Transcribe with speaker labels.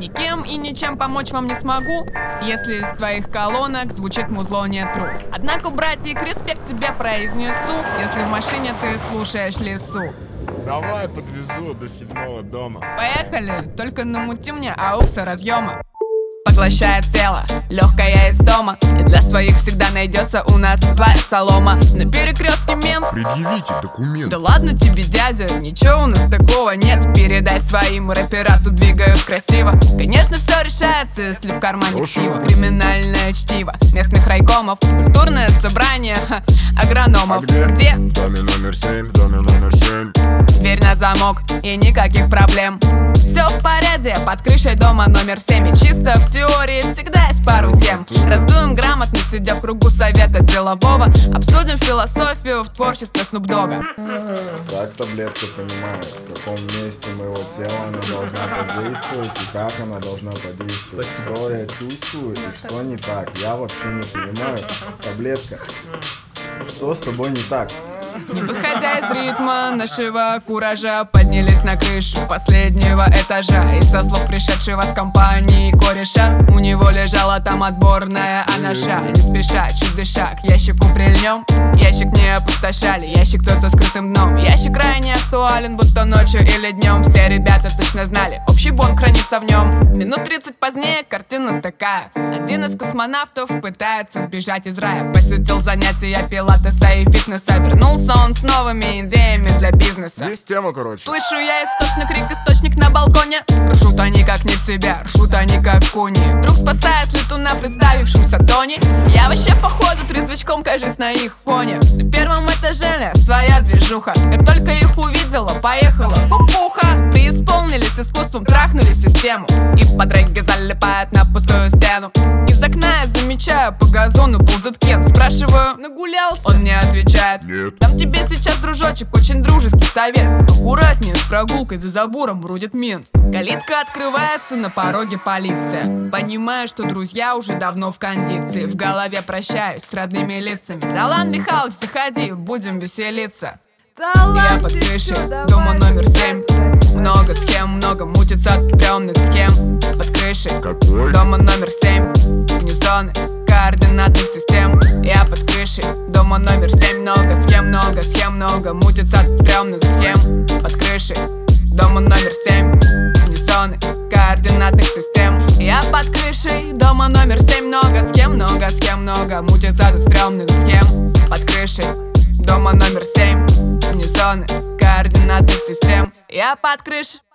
Speaker 1: Никем и ничем помочь вам не смогу, если из твоих колонок звучит музло не тру. Однако, братик, респект тебе произнесу, если в машине ты слушаешь лесу.
Speaker 2: Давай подвезу до 7-го дома.
Speaker 1: Поехали, только намути мне аукса разъема. Поглощает тело, легкая из дома, и для своих всегда найдется у нас злая солома. На перекрестке мент.
Speaker 2: Предъявите документ.
Speaker 1: Да ладно тебе, дядя, ничего у нас такого нет. Передай своим, рэпера тут двигают красиво. Конечно, все решается, если в кармане ксива. Криминальное чтиво местных райкомов, культурное собрание агрономов.
Speaker 2: А
Speaker 1: где?
Speaker 2: В доме номер 7, в доме номер 7.
Speaker 1: Дверь на замок и никаких проблем. Все в порядке, под крышей дома номер 7. И чисто в теории всегда есть пару тем. Раздуем грамотно, сидя в кругу совета делового. Обсудим философию в творчестве Снуп Дога.
Speaker 3: Как таблетка понимает, в каком месте моего тела она должна подействовать и как она должна подействовать. Что я чувствую и что не так, я вообще не понимаю. Таблетка, что с тобой не так?
Speaker 1: Не выходя из ритма нашего куража, поднялись на крышу последнего этажа. И со слов пришедшего с компании кореша, у него лежала там отборная анаша. Не спеша, чуть дыша, к ящику прильнем. Ящик не опустошали, ящик тот со скрытым дном. Ящик крайне актуален, будто ночью или днем. Все ребята точно знали, общий бонг хранится в нем. Минут 30 позднее картина такая. Один из космонавтов пытается сбежать из рая. Посетил занятия пилатеса и фитнеса. Вернулся он с новыми идеями для бизнеса.
Speaker 2: Есть тема, короче.
Speaker 1: Слышу я истошный крик, источник на балконе. Ржут они как не в себя, ржут они как куни. Вдруг спасает летуна представившемся Тони. Я вообще походу трезвачком кажусь на их фоне. На первом этаже своя движуха. Как только их увидела, поехала кукуха. Преисполнились искусством, трахнули систему. И под регги залипает на пустую стену. Из окна я замечаю, по газону ползет Кен. Спрашиваю, нагулялся? Он не отвечает.
Speaker 2: Нет.
Speaker 1: Там тебе сейчас, дружочек, очень дружеский совет. Аккуратнее с прогулкой, за забором бродит мент. Калитка открывается, на пороге полиция. Понимаю, что друзья уже давно в кондиции. В голове прощаюсь с родными лицами. Да ладно, Михалыч, заходи, будем веселиться. Я под крышей дома номер 7. Много схем, много мутится от стрёмных схем. Под крышей
Speaker 2: Какой?
Speaker 1: дома номер 7. Вне зоны координатных систем. Я под крышей дома номер 7. Много схем, много мутится от стрёмных схем. Под крышей дома номер 7. Вне зоны координатных систем. Я под крышей дома номер 7. Много схем, много мутится от стрёмных схем. Под крышей дома номер 7. Вне зоны координатных систем. Я под крышей.